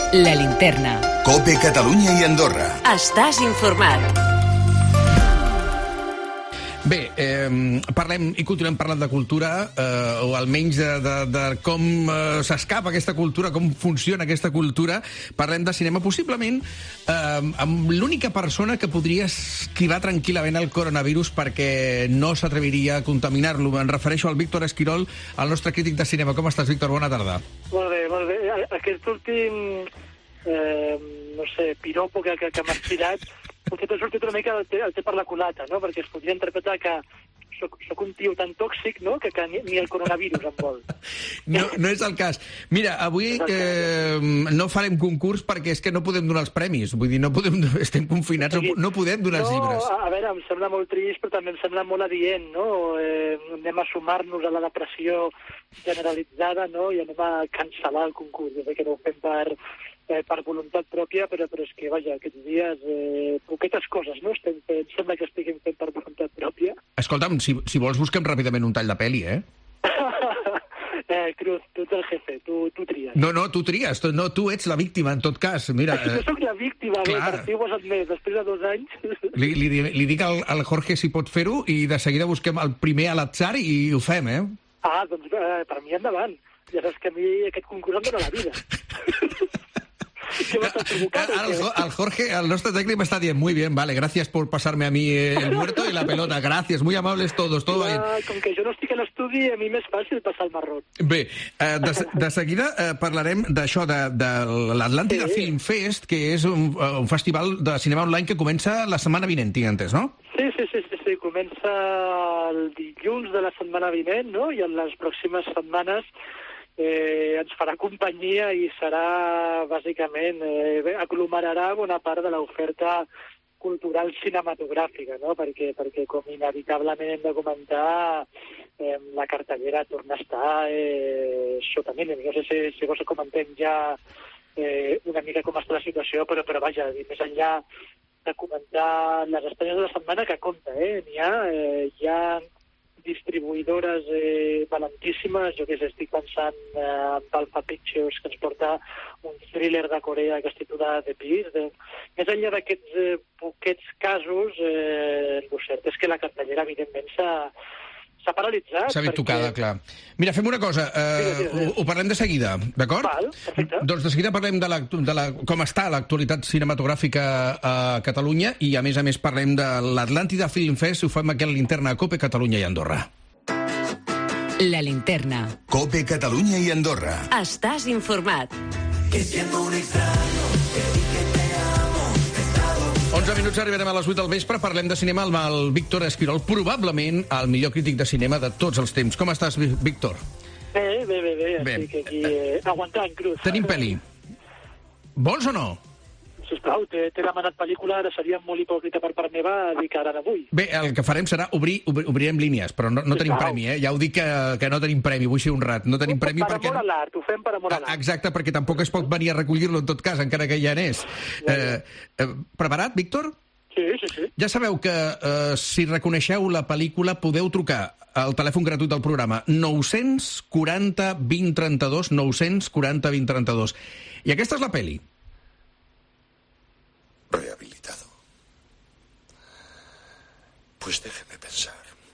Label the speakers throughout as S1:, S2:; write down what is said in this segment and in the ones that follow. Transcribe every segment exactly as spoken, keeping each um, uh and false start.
S1: La Linterna.
S2: COPE Catalunya i Andorra.
S1: Estàs informat.
S3: Bé, eh, parlem i continuem parlant de cultura, eh, o almenys de, de, de com eh, s'escapa aquesta cultura, com funciona aquesta cultura. Parlem de cinema, possiblement eh, amb l'única persona que podria esquivar tranquil·lament el coronavirus perquè no s'atreviria a contaminar-lo. Em refereixo al Víctor Esquirol, el nostre crític de cinema. Com estàs, Víctor? Bona tarda.
S4: Molt bé, molt bé. Aquest últim, eh, no sé, piropo que, que, que m'has tirat, potser t'ha sortit una mica el té, el té per la culata, no? Perquè es podria interpretar que soc, soc un tio tan tòxic, no?, que, que ni, ni el coronavirus em vol.
S3: No, no és el cas. Mira, avui eh, no farem concurs perquè és que no podem donar els premis. Vull dir, no podem, estem confinats, no, no podem donar els llibres.
S4: No, a veure, em sembla molt trist, però també em sembla molt adient, no? Eh, anem a sumar-nos a la depressió generalitzada, no?, i anem a cancel·lar el concurs. Jo sé que no ho fem per... Eh, per voluntat pròpia, però, però és que, vaja, aquests dies, eh, poquetes coses, no? Estem fent, sembla que estiguem fent per voluntat pròpia.
S3: Escolta'm, si, si vols busquem ràpidament un tall de peli, eh?
S4: eh Cruz, tu ets el jefe, tu, tu tries.
S3: No, no, tu tries, tu, no, tu ets la víctima, en tot cas. Mira,
S4: eh, jo soc la víctima, bé, per fi ho has admès, després de dos anys.
S3: Li, li, li dic al, al Jorge si pot fer-ho i de seguida busquem el primer a l'atzar i ho fem, eh?
S4: Ah, doncs eh, per mi endavant. Ja saps que a mi aquest concurs em dóna la vida.
S3: El, el Jorge, el nostre tècnic m'està dient muy bien, vale, gracias por pasarme a mí el muerto y la pelota, gracias, muy amables todos, todo bien.
S4: Com que jo no estic a l'estudi, a mi m'és fàcil passar el marró.
S3: Bé, eh, de, de seguida eh, parlarem d'això, de, de l'Atlàntida sí. Film Fest, que és un, un festival de cinema online que comença la setmana vinent, tinc entès, no?
S4: Sí, sí, sí, sí, sí, comença el dilluns de la setmana vinent, no?, i en les pròximes setmanes Eh, ens farà companyia i serà, bàsicament, eh, aglomerarà bona part de l'oferta cultural cinematogràfica, no? Perquè, perquè com inevitablement hem de comentar, eh, la cartellera torna a estar eh, sota mínim. No sé si, si vos comentem ja eh, una mica com està la situació, però, però vaja, més enllà de comentar les estrenes de la setmana, que compta, eh? N'hi ha, eh, hi ha distribuïdores eh, valentíssimes. Jo que sé, estic pensant eh, en Alpha Pictures, que ens porta un thriller de Corea que es titula The Beast. De... Més enllà d'aquests eh, poquets casos, eh, el cert és que la cartellera, evidentment, s'ha s'ha paralitzat.
S3: S'ha vist perquè... tocada, clar. Mira, fem una cosa, eh, sí, sí, sí. Ho, ho parlem de seguida, d'acord?
S4: Val, perfecte.
S3: Doncs de seguida parlem de, la, de la, com està l'actualitat cinematogràfica a Catalunya i, a més a més, parlem de l'Atlàntida Film Fest, ho fem aquí a la Linterna, a COPE Catalunya i Andorra.
S1: La Linterna.
S2: COPE Catalunya i Andorra.
S1: Estàs informat.
S5: Que siendo un extraño, que di que te amo, he estado...
S3: onze minuts, arribarem a les vuit del vespre, parlem de cinema amb el Víctor Esquirol, probablement el millor crític de cinema de tots els temps. Com estàs, Víctor?
S4: Bé, bé, bé, bé,
S3: bé.
S4: Estic aquí eh, aguantant, Cruz.
S3: Tenim pel·li. Vols o no?
S4: Sisplau, t'he demanat pel·lícula, ara seria molt hipòcrita per part meva dir que ara no vull.
S3: Bé, el que farem serà obrir, obrir obrirem línies, però no, no tenim premi, eh? Ja ho dic que, que no tenim premi, vull ser honrat. No tenim premi
S4: per
S3: perquè...
S4: amor a l'art, ho fem per amor a l'art.
S3: Exacte, perquè tampoc es pot venir a recollir-lo en tot cas, encara que ja n'és.
S4: Ja, ja.
S3: Eh, eh, preparat, Víctor?
S4: Sí, sí, sí.
S3: Ja sabeu que eh, si reconeixeu la pel·lícula podeu trucar al telèfon gratuït del programa nou-cents quaranta vint trenta-dos, nou-cents quaranta vint trenta-dos. I aquesta és la pel·li.
S6: Rehabilitado. Pues déjeme pensar.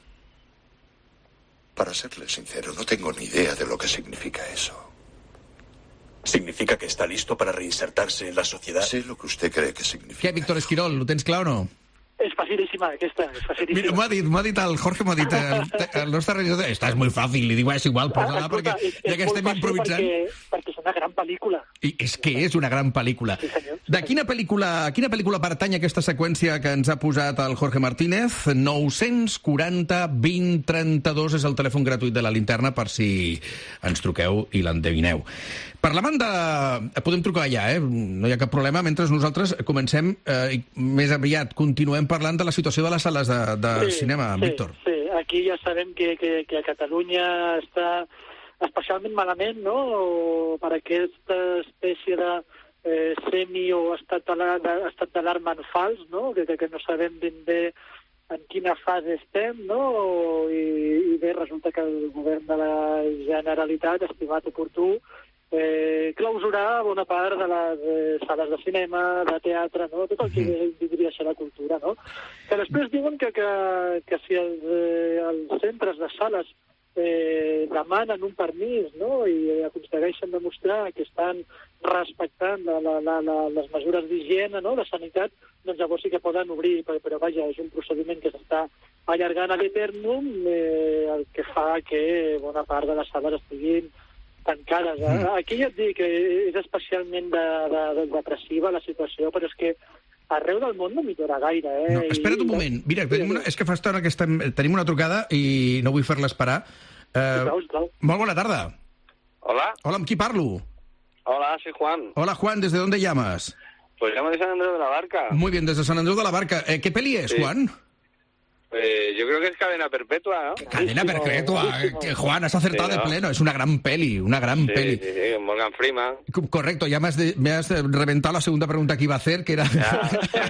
S6: Para serle sincero, no tengo ni idea de lo que significa eso.
S7: ¿Significa que está listo para reinsertarse en la sociedad?
S6: Sé lo que usted cree que significa.
S3: Què, Víctor Esquirol, ho tens clar o no?
S4: És facilíssima, aquesta, és facilíssima.
S3: Mira, m'ha dit, m'ha dit el Jorge, m'ha dit el, el nostre realitzador, estàs molt fàcil, li dic, és igual, posa-la, perquè
S4: és, és
S3: ja que estem improvisant...
S4: Perquè, perquè és una gran pel·lícula.
S3: I és que és una gran pel·lícula.
S4: Sí, senyor.
S3: De quina pel·lícula, a quina pel·lícula pertany aquesta seqüència que ens ha posat el Jorge Martínez? nou-cents quaranta vint trenta-dos és el telèfon gratuït de la Linterna per si ens truqueu i l'endevineu. Parlaven de... Podem trucar allà, eh? No hi ha cap problema, mentre nosaltres comencem eh, i més aviat continuem parlant de la situació de les sales de, de
S4: sí,
S3: cinema,
S4: sí,
S3: Víctor.
S4: Sí, aquí ja sabem que, que, que a Catalunya està especialment malament, no?, per aquesta espècie de eh, semi o estat d'alarma en fals, no?, que, que no sabem ben bé en quina fase estem, no?, i, i bé, resulta que el govern de la Generalitat ha estimat oportú eh, clausurar bona part de les eh, sales de cinema, de teatre, no? Tot el que podria ser la cultura, no? Que després diuen que, que, que si els, eh, els centres de sales eh, demanen un permís, no?, i aconsegueixen demostrar que estan respectant la, la, la, la, les mesures d'higiene, no?, de sanitat, doncs llavors sí que poden obrir, però, però vaja, és un procediment que s'està allargant a l'eternum, eh, el que fa que bona part de les sales estiguin tancades. Mm. Aquí ja et dic que és especialment de, de, de depressiva la situació, però és que arreu del món no millora gaire, eh?
S3: No, espera't un moment. Mira, tenim una, és que fa estona que estem, tenim una trucada i no vull fer-la esperar. Uh,
S4: Clau, clau.
S3: Molt bona tarda.
S8: Hola.
S3: Hola, amb qui parlo?
S8: Hola, soy Juan.
S3: Hola, Juan, ¿desde dónde llamas?
S8: Pues llamo de San Andrés de la Barca.
S3: Muy bien, desde San Andrés de la Barca. Eh, ¿Qué peli es,
S8: Sí.
S3: Juan?
S8: Eh, yo creo que es Cadena Perpetua, ¿no?
S3: Cadena Perpetua.
S4: buenísimo.
S3: Que, Juan, has acertado
S8: Sí, ¿no?
S3: de pleno. Es una gran peli, una gran
S8: Sí,
S3: peli.
S8: sí, sí, con Morgan Freeman.
S3: Co- Correcto, ya me has, de- me has eh, reventado la segunda pregunta que iba a hacer, que era...
S8: Ya,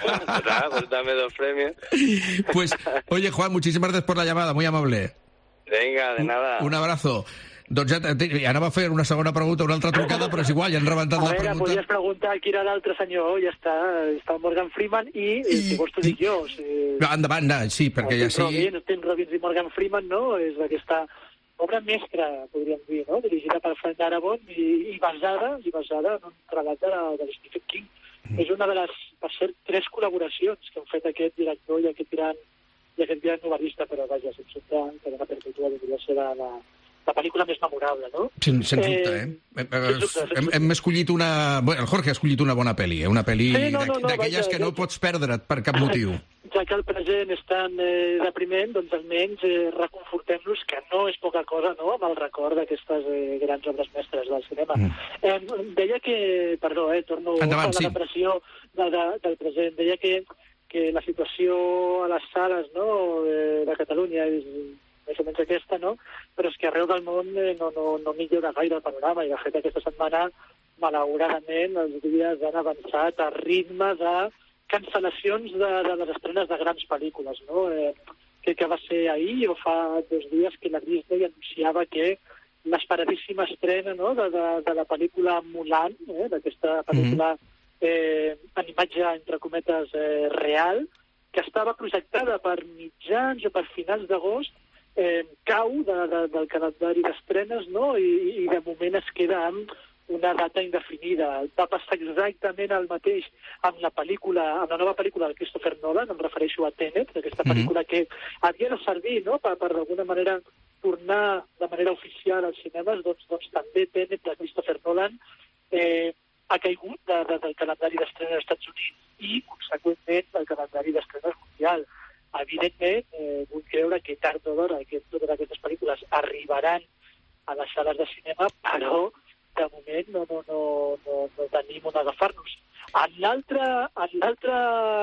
S8: ya, pues dame dos premios.
S3: Pues, oye, Juan, muchísimas gracias por la llamada, muy amable.
S8: Venga, de nada.
S3: Un abrazo. Doncs ja, t- t- anava a fer una segona pregunta, una altra trucada, però és igual, ja han rebentat
S4: A
S3: la
S4: veure,
S3: pregunta.
S4: podries preguntar qui era l'altre senyor, ja està, està Morgan Freeman i, I... si vols t'ho dic jo. O sigui,
S3: No, endavant, no, sí, perquè ja
S4: Tim
S3: sigui...
S4: Robbins, Tim Robbins i Morgan Freeman, no?, és aquesta obra mestra, podríem dir, no?, dirigida per Frank Darabont i, i basada i basada en un relat de, la- de Stephen King. Mm. És una de les, per cert, tres col·laboracions que han fet aquest director i aquest gran, i aquest gran novel·lista, però vaja, sense dubte, Cadena Perpetua devia ser la, la, la pel·lícula més memorable, no?
S3: Sen, sens dubte, eh?
S4: Eh,
S3: eh?
S4: sens dubte, sens
S3: Hem,
S4: dubte.
S3: hem escollit una... Bueno, el Jorge ha escollit una bona pel·li, eh? Una pel·li
S4: Sí, no, no, no,
S3: d'aquelles
S4: vaja,
S3: que no
S4: jo-
S3: pots perdre't per cap motiu.
S4: Ja que el present és tan eh, depriment, doncs almenys eh, reconfortem-nos, que no és poca cosa, no?, amb el record d'aquestes eh, grans obres mestres del cinema. Mm. Eh, deia que, perdó, eh, torno
S3: Endavant,
S4: a la
S3: sí.
S4: depressió de, de, del present, deia que, que la situació a les sales, no?, eh, de Catalunya és més o menys aquesta, no?, però és que arreu del món eh, no, no, no millora gaire el panorama, i de fet aquesta setmana, malauradament, els dies han avançat a ritme de cancel·lacions de, de les estrenes de grans pel·lícules, no? Eh, que, que va ser ahir o fa dos dies que la Disney anunciava que l'esperadíssima estrena, no?, de, de, de la pel·lícula Mulan, eh, d'aquesta pel·lícula eh, en imatge, entre cometes, eh, real, que estava projectada per mitjans o per finals d'agost, eh, cau de, de, del calendari d'estrenes, no?, i, i de moment es queda amb una data indefinida. Va passar exactament el mateix amb la pel·lícula, amb la nova pel·lícula de Christopher Nolan, em refereixo a Tenet, aquesta pel·lícula que havia de servir, no?, per, per d'alguna manera tornar de manera oficial als cinemes, doncs, doncs també Tenet de Christopher Nolan eh, ha caigut de, de, del calendari d'estrenes als Estats Units i, conseqüentment, del calendari d'estrenes mundial. Evidentment, eh, vull creure que tard o d'hora que totes aquestes pel·lícules arribaran a les sales de cinema, però de moment no, no, no, no, no tenim on agafar-nos. En l'altre en l'altre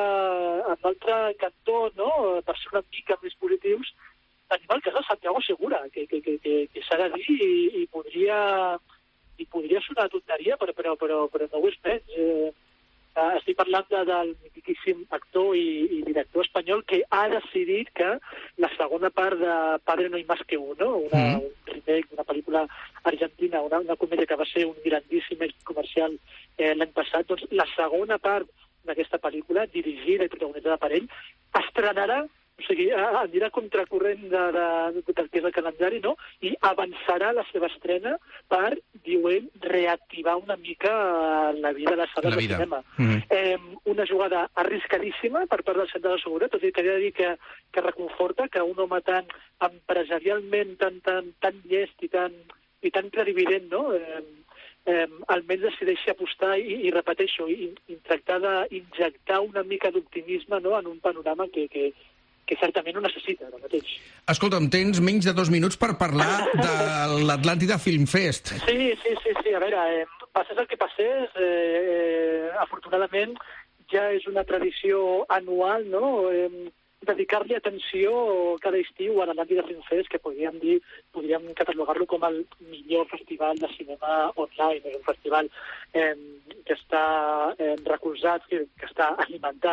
S4: en l'altre cantó, no?, per ser una mica més positius, tenim el cas de Santiago Segura, que, que, que, que, que s'ha de dir i, i podria i podria sonar tonteria, però, però, però, però no ho és menys. Eh, Uh, estic parlant de, del mitiquíssim actor i, i director espanyol que ha decidit que la segona part de Padre no hay más que uno, una, mm. un remake d'una pel·lícula argentina, una, una comèdia que va ser un grandíssim èxit comercial eh, l'any passat, doncs la segona part d'aquesta pel·lícula, dirigida i protagonitzada per ell, estrenarà, o sigui, anirà contracorrent de, de, de, del que és el calendari, no?, i avançarà la seva estrena per, diu ell, reactivar una mica la vida de les sales de cinema. Mm-hmm. Eh, una jugada arriscadíssima per part del Centre de Seguretat, tot i que he de dir que, que reconforta que un home tan empresarialment, tan, tan, tan llest i tan, i tan clarivident, no?, eh, eh, almenys decideixi apostar i, i repeteixo, i, i tractar d'injectar una mica d'optimisme, no?, en un panorama que, que, que certament ho necessita ara mateix.
S3: Escolta'm, tens menys de dos minuts per parlar de l'Atlàntida Film Fest.
S4: Sí, sí, sí, sí. A veure, eh, passés el que passés, eh, eh, afortunadament ja és una tradició anual, no?, eh, dedicar-li atenció cada estiu a l'Atlàntida Film Fest, que podríem dir, podríem catalogar-lo com el millor festival de cinema online. És un festival eh, que està eh, recolzat, que, que està alimentat,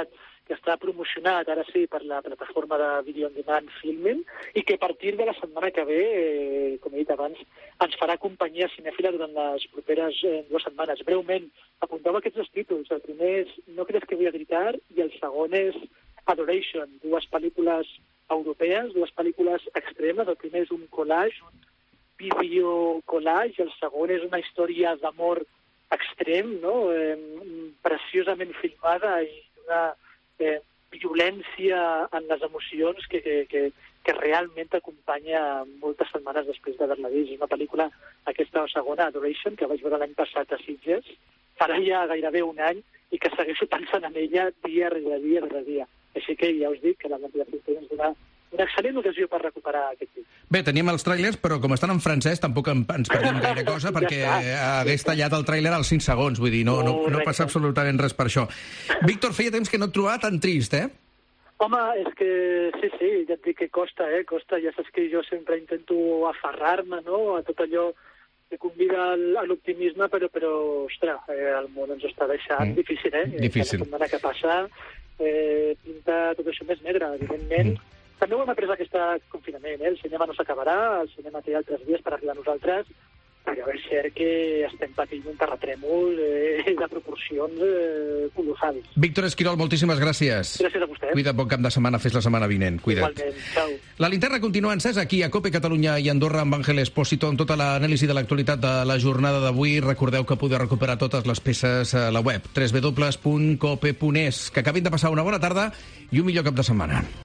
S4: que està promocionat ara sí per la plataforma de Video on Demand Filming i que a partir de la setmana que ve, eh, com he dit abans, ens farà companyia cinèfila durant les properes eh, dues setmanes. Breument, apunteu aquests dos títols. El primer és No crees que voy a gritar i el segon és Adoration, dues pel·lícules europees, dues pel·lícules extremes. El primer és un collage, un vídeo collage, i el segon és una història d'amor extrem, no? eh, preciosament filmada i una eh, violència en les emocions que, que, que, que realment t'acompanya moltes setmanes després d'haver-la vist. És una pel·lícula, aquesta segona, Adoration, que vaig veure l'any passat a Sitges, farà ja gairebé un any, i que segueixo pensant en ella dia rere dia rere dia. Així que ja us dic que la Mentida Filter ens dona una excel·lent ocasió per recuperar aquest títol.
S3: Bé, teníem els tràilers, però com estan en francès tampoc en- ens perdem gaire cosa, perquè
S4: Ja
S3: hagués tallat el tràiler als cinc segons, vull dir, no, no, no
S4: Correcte.
S3: passa absolutament res per això. Víctor, feia temps que no et trobava tan trist, eh?
S4: Home, és que sí, sí, ja et dic que costa, eh? Costa, ja saps que jo sempre intento aferrar-me, no?, a tot allò que convida al- a l'optimisme, però, però ostres, eh, el món ens està deixant
S3: Mm.
S4: difícil, eh?
S3: Difícil.
S4: Cada setmana que passa eh, pinta tot això més negre, evidentment. Mm. També ho hem après aquest confinament, eh? El cinema no s'acabarà, el cinema té altres dies per arribar a nosaltres, però és cert que estem patint un terratrèmol eh, de proporcions eh, colossals.
S3: Víctor Esquirol, moltíssimes gràcies.
S4: Gràcies a vostè.
S3: Cuida't, bon cap de setmana, fes la setmana vinent. Cuida't.
S4: Igualment, ciao.
S3: La linterna continua encesa aquí a COPE Catalunya i Andorra amb Àngel Espósito amb tota l'anàlisi de l'actualitat de la jornada d'avui. Recordeu que podeu recuperar totes les peces a la web w w w punt cope punt es. Que acabin de passar una bona tarda i un millor cap de setmana.